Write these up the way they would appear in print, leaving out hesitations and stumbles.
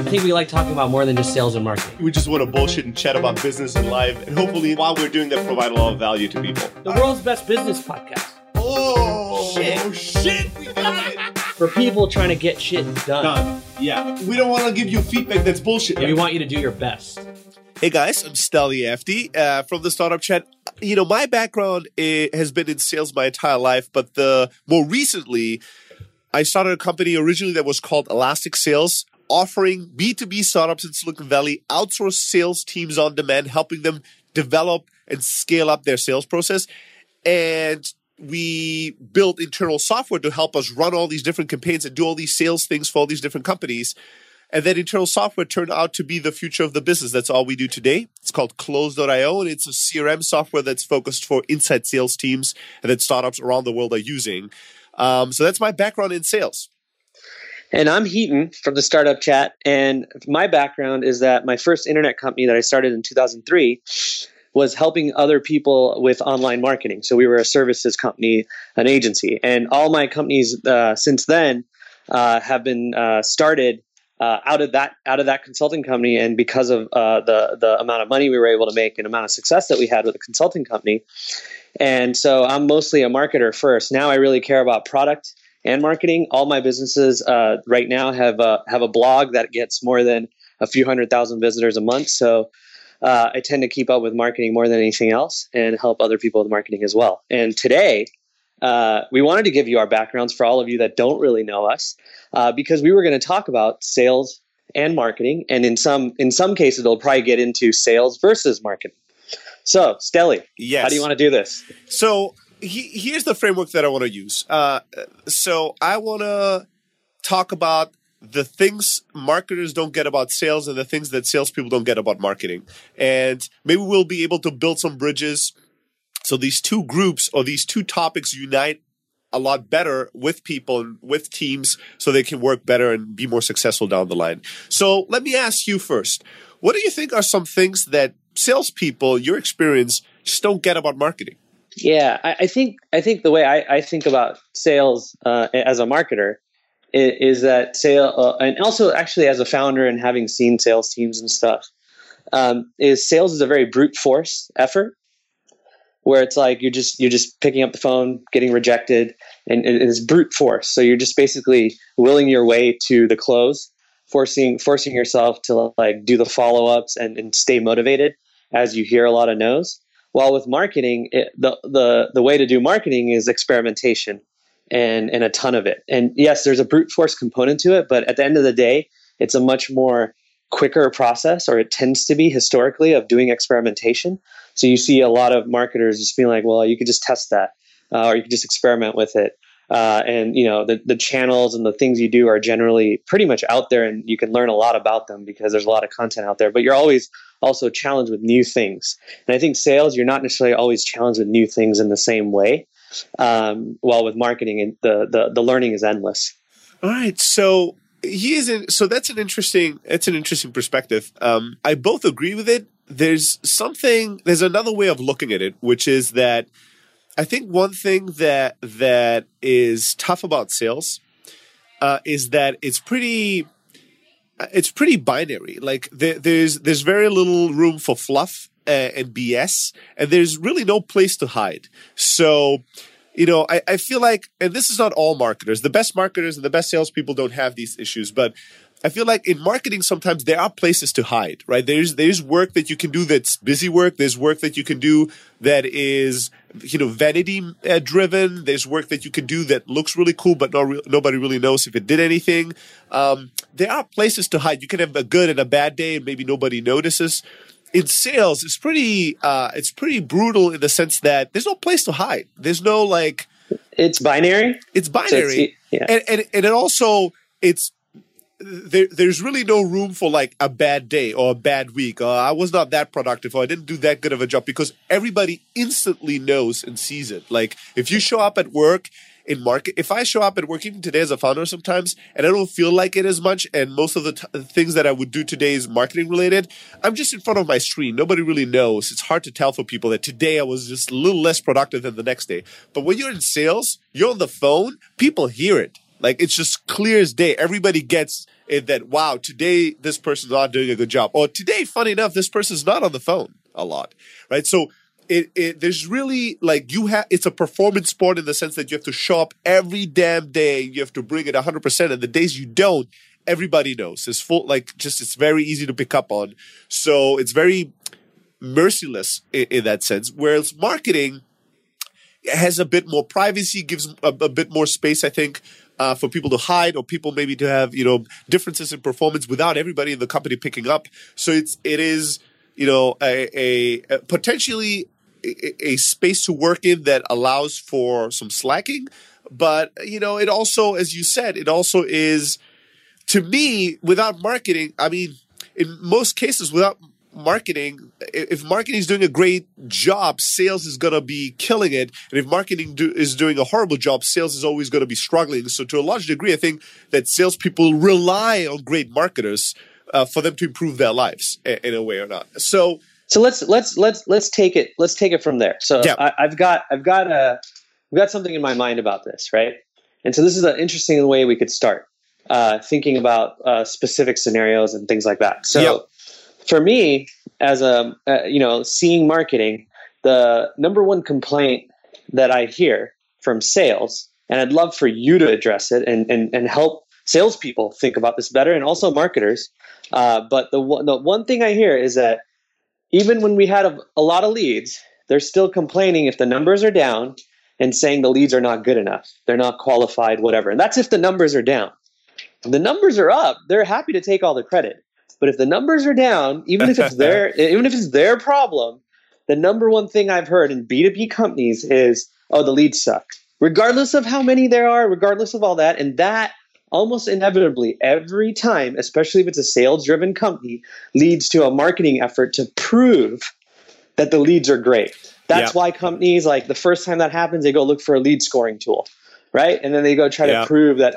I think we like talking about more than just sales and marketing. We just want to bullshit and chat about business and life. And hopefully, while we're doing that, provide a lot of value to people. The world's best business podcast. Oh, shit. We got it. For people trying to get shit done. Yeah. We don't want to give you feedback that's bullshit. We want you to do your best. Hey guys, I'm Steli FD from the Startup Chat. You know, my background has been in sales my entire life, but more recently, I started a company originally that was called Elastic Sales, offering B2B startups in Silicon Valley outsourced sales teams on demand, helping them develop and scale up their sales process. And we built internal software to help us run all these different campaigns and do all these sales things for all these different companies. And that internal software turned out to be the future of the business. That's all we do today. It's called Close.io, and it's a CRM software that's focused for inside sales teams and that startups around the world are using. So that's my background in sales. And I'm Heaton from the Startup Chat. And my background is that my first internet company that I started in 2003 was helping other people with online marketing. So we were a services company, an agency. And all my companies since then have been started out of that consulting company, and because of the amount of money we were able to make and amount of success that we had with the consulting company. And so I'm mostly a marketer first. Now I really care about product and marketing. All my businesses right now have a blog that gets more than a few 100,000 visitors a month. So I tend to keep up with marketing more than anything else and help other people with marketing as well. And today, we wanted to give you our backgrounds for all of you that don't really know us, because we were going to talk about sales and marketing, and in some cases, it'll probably get into sales versus marketing. So, Steli, yes. How do you want to do this? So here's the framework that I want to use. So I want to talk about the things marketers don't get about sales and the things that salespeople don't get about marketing, and maybe we'll be able to build some bridges. So these two groups or these two topics unite a lot better with people and with teams so they can work better and be more successful down the line. So let me ask you first, what do you think are some things that salespeople, your experience, just don't get about marketing? Yeah, I think the way I think about sales as a marketer is that and also actually as a founder and having seen sales teams and stuff, is sales is a very brute force effort, where it's like you're just picking up the phone, getting rejected, and it's brute force. So you're just basically willing your way to the close, forcing yourself to like do the follow-ups and stay motivated as you hear a lot of no's. While with marketing, the way to do marketing is experimentation and a ton of it. And yes, there's a brute force component to it, but at the end of the day, it's a much more quicker process, or it tends to be historically, of doing experimentation. So you see a lot of marketers just being like, well, you could just test that, or you could just experiment with it. And you know, the channels and the things you do are generally pretty much out there, and you can learn a lot about them because there's a lot of content out there, but you're always also challenged with new things. And I think sales, you're not necessarily always challenged with new things in the same way. While with marketing, the learning is endless. All right. So that's an interesting perspective. I both agree with it. There's another way of looking at it, which is that I think one thing that is tough about sales is that it's pretty binary. Like there's very little room for fluff and BS, and there's really no place to hide. So, you know, I feel like, and this is not all marketers, the best marketers and the best salespeople don't have these issues, but I feel like in marketing, sometimes there are places to hide, right? There's work that you can do that's busy work. There's work that you can do that is, you know, vanity driven. There's work that you can do that looks really cool, but nobody really knows if it did anything. There are places to hide. You can have a good and a bad day, and maybe nobody notices. In sales, it's pretty brutal in the sense that there's no place to hide. There's no like. It's binary. It's binary, yeah. And it also there's really no room for like a bad day or a bad week, or I was not that productive, or I didn't do that good of a job, because everybody instantly knows and sees it. Like if you show up at work in market, if I show up at work even today as a founder sometimes, and I don't feel like it as much, and most of the things that I would do today is marketing related, I'm just in front of my screen. Nobody really knows. It's hard to tell for people that today I was just a little less productive than the next day. But when you're in sales, you're on the phone, people hear it. Like it's just clear as day. Everybody gets in that, wow, today this person's not doing a good job. Or today, funny enough, this person's not on the phone a lot, right? So there's really like it's a performance sport in the sense that you have to show up every damn day. You have to bring it 100%. And the days you don't, everybody knows. It's very easy to pick up on. So it's very merciless in that sense. Whereas marketing has a bit more privacy, gives a bit more space, I think, for people to hide or people maybe to have, differences in performance without everybody in the company picking up. So it is a potentially a space to work in that allows for some slacking. But, it also, as you said, it also is, to me, without marketing, I mean, in most cases, without marketing, if marketing is doing a great job, sales is going to be killing it. And if marketing is doing a horrible job, sales is always going to be struggling. So to a large degree, I think that salespeople rely on great marketers for them to improve their lives in a way or not. So let's take it from there. So yeah. I've got something in my mind about this, right? And so this is an interesting way we could start thinking about specific scenarios and things like that. So. Yep. For me, as seeing marketing, the number one complaint that I hear from sales, and I'd love for you to address it and help salespeople think about this better, and also marketers. But the one thing I hear is that even when we had a lot of leads, they're still complaining if the numbers are down and saying the leads are not good enough, they're not qualified, whatever. And that's if the numbers are down. If the numbers are up, they're happy to take all the credit. But if the numbers are down, even if it's their problem, the number one thing I've heard in B2B companies is, oh, the leads suck. Regardless of how many there are, regardless of all that. And that almost inevitably every time, especially if it's a sales-driven company, leads to a marketing effort to prove that the leads are great. That's why companies, like the first time that happens, they go look for a lead scoring tool, right? And then they go try to prove that,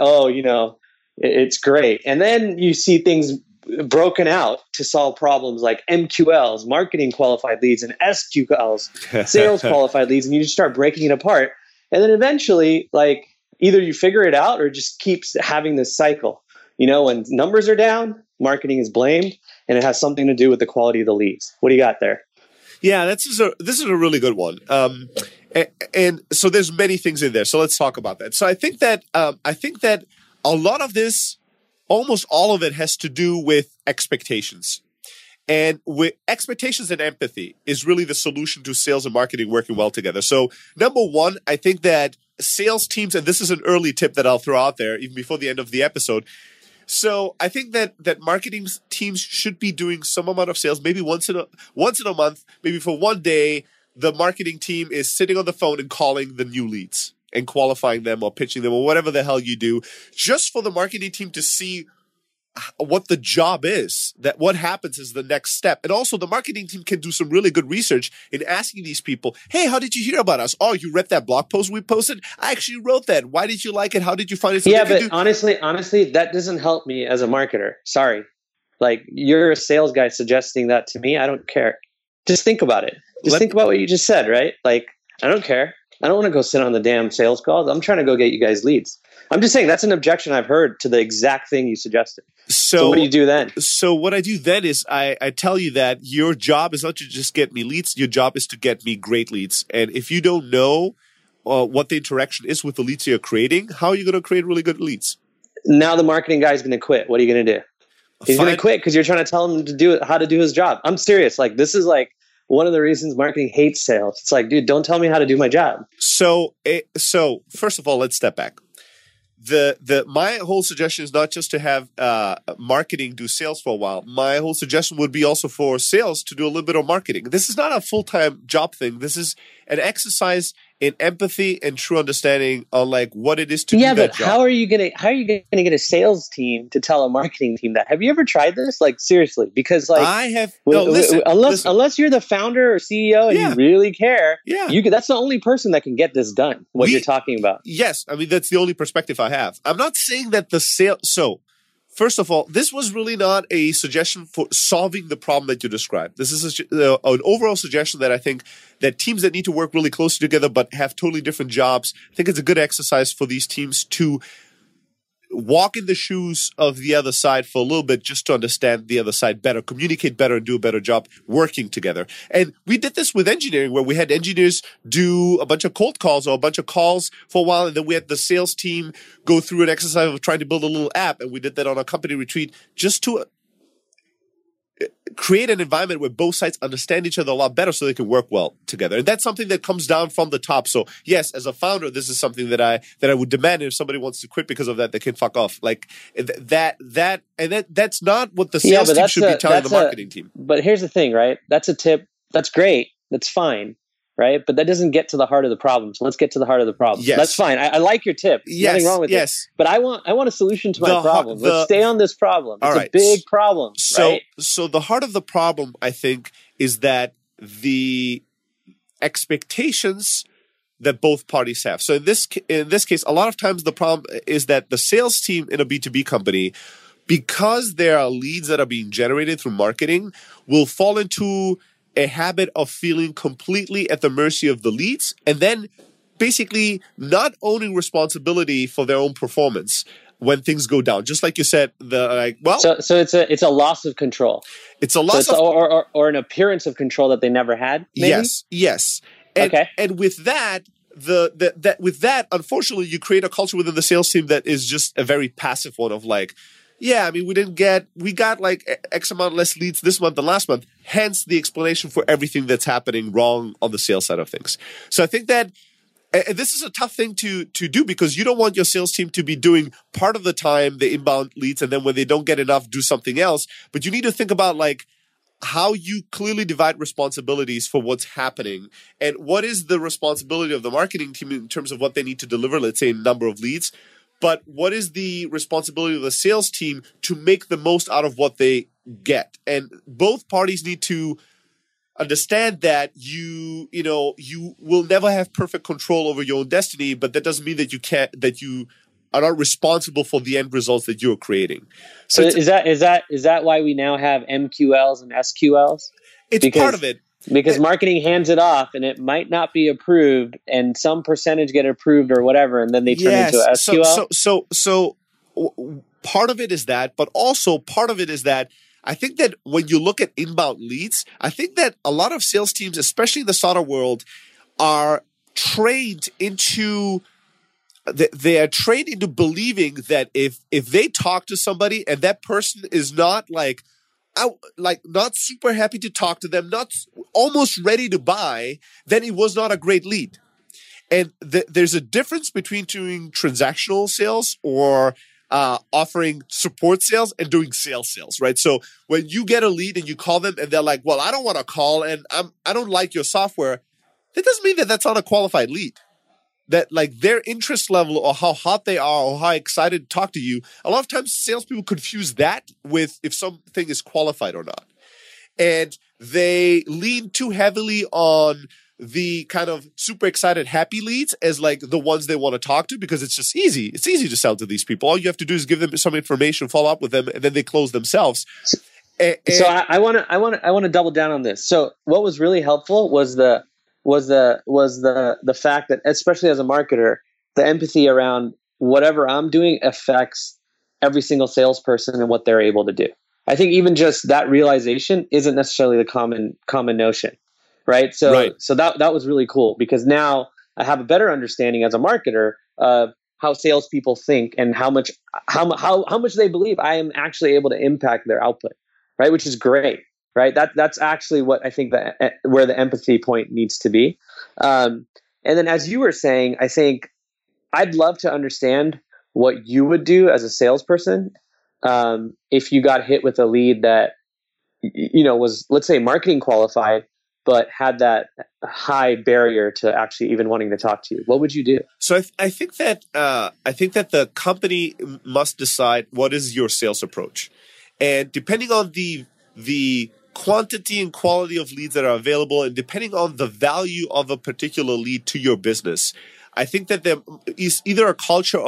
it's great. And then you see things broken out to solve problems like MQLs, marketing qualified leads, and SQLs, sales qualified leads, and you just start breaking it apart. And then eventually, like, either you figure it out or just keeps having this cycle. When numbers are down, marketing is blamed, and it has something to do with the quality of the leads. What do you got there? Yeah, this is a really good one. And so there's many things in there. So let's talk about that. So I think that a lot of this, almost all of it, has to do with expectations. And with expectations and empathy is really the solution to sales and marketing working well together. So number one, I think that sales teams, and this is an early tip that I'll throw out there even before the end of the episode. So I think that marketing teams should be doing some amount of sales, maybe once in a month, maybe for one day, the marketing team is sitting on the phone and calling the new leads and qualifying them or pitching them or whatever the hell you do, just for the marketing team to see what the job is, that what happens is the next step. And also the marketing team can do some really good research in asking these people, hey, how did you hear about us? Oh, you read that blog post we posted? I actually wrote that. Why did you like it? How did you find it? So honestly, that doesn't help me as a marketer. Sorry. Like, you're a sales guy suggesting that to me. I don't care. Just think about it. Think about what you just said, right? Like, I don't care. I don't want to go sit on the damn sales calls. I'm trying to go get you guys leads. I'm just saying that's an objection I've heard to the exact thing you suggested. So what do you do then? So what I do then is I tell you that your job is not to just get me leads. Your job is to get me great leads. And if you don't know what the interaction is with the leads you're creating, how are you going to create really good leads? Now the marketing guy's going to quit. What are you going to do? He's going to quit because you're trying to tell him how to do his job. I'm serious. Like, this is like one of the reasons marketing hates sales. It's like, dude, don't tell me how to do my job. So first of all, let's step back. My whole suggestion is not just to have marketing do sales for a while. My whole suggestion would be also for sales to do a little bit of marketing. This is not a full-time job thing. This is an exercise in empathy and true understanding on like what it is to do that job. Yeah, but how are you gonna get a sales team to tell a marketing team that? Have you ever tried this? Like, seriously, because like I have. Unless you're the founder or CEO and you really care, that's the only person that can get this done. You're talking about. Yes, I mean that's the only perspective I have. I'm not saying that the sale. So, first of all, this was really not a suggestion for solving the problem that you described. This is an overall suggestion that I think that teams that need to work really closely together but have totally different jobs, I think it's a good exercise for these teams to walk in the shoes of the other side for a little bit just to understand the other side better, communicate better, and do a better job working together. And we did this with engineering, where we had engineers do a bunch of cold calls or a bunch of calls for a while, and then we had the sales team go through an exercise of trying to build a little app, and we did that on a company retreat just to create an environment where both sides understand each other a lot better so they can work well together. And that's something that comes down from the top. So yes, as a founder, this is something that I would demand. If somebody wants to quit because of that, they can fuck off. Like that's not what the sales team should be telling the marketing team. But here's the thing, right? That's a tip. That's great. That's fine. Right. But that doesn't get to the heart of the problem. So let's get to the heart of the problem. Yes. That's fine. I like your tip. Yes. Nothing wrong with it. But I want a solution to my problem. Let's stay on this problem. It's a big problem. So the heart of the problem, I think, is that the expectations that both parties have. So in this case, a lot of times the problem is that the sales team in a B2B company, because there are leads that are being generated through marketing, will fall into a habit of feeling completely at the mercy of the leads, and then basically not owning responsibility for their own performance when things go down. Just like you said, so it's a loss of control. It's a loss or an appearance of control that they never had. Maybe? Yes. And, okay. And with that, unfortunately, you create a culture within the sales team that is just a very passive one of like, yeah, I mean, we got like X amount less leads this month than last month. Hence the explanation for everything that's happening wrong on the sales side of things. So I think that this is a tough thing to do, because you don't want your sales team to be doing part of the time the inbound leads, and then when they don't get enough, do something else. But you need to think about like how you clearly divide responsibilities for what's happening, and what is the responsibility of the marketing team in terms of what they need to deliver, let's say, number of leads. But what is the responsibility of the sales team to make the most out of what they get? And both parties need to understand that you will never have perfect control over your own destiny, but that doesn't mean that you are not responsible for the end results that you're creating. So is that why we now have MQLs and SQLs? It's part of it. Because marketing hands it off, and it might not be approved, and some percentage get approved or whatever, and then they turn into SQL. So part of it is that, but also part of it is that I think that when you look at inbound leads, I think that a lot of sales teams, especially in the startup world, are trained into believing that if they talk to somebody and that person is not not super happy to talk to them, not almost ready to buy, then it was not a great lead. And there's a difference between doing transactional sales or offering support sales and doing sales, right? So when you get a lead and you call them and they're like, well, I don't want to call and I don't like your software, that doesn't mean that that's not a qualified lead. That like their interest level or how hot they are or how excited to talk to you. A lot of times salespeople confuse that with if something is qualified or not. And they lean too heavily on the kind of super excited, happy leads as like the ones they want to talk to, because it's just easy. It's easy to sell to these people. All you have to do is give them some information, follow up with them, and then they close themselves. So I want to double down on this. So what was really helpful was the fact that, especially as a marketer, the empathy around whatever I'm doing affects every single salesperson and what they're able to do. I think even just that realization isn't necessarily the common notion, right? So that was really cool, because now I have a better understanding as a marketer of how salespeople think and how much they believe I am actually able to impact their output, right? Which is great. Right. That's actually what I think where the empathy point needs to be. And then, as you were saying, I think I'd love to understand what you would do as a salesperson if you got hit with a lead that was, let's say, marketing qualified, but had that high barrier to actually even wanting to talk to you. What would you do? So I think that the company must decide what is your sales approach, and depending on the quantity and quality of leads that are available, and depending on the value of a particular lead to your business, I think that there is either a culture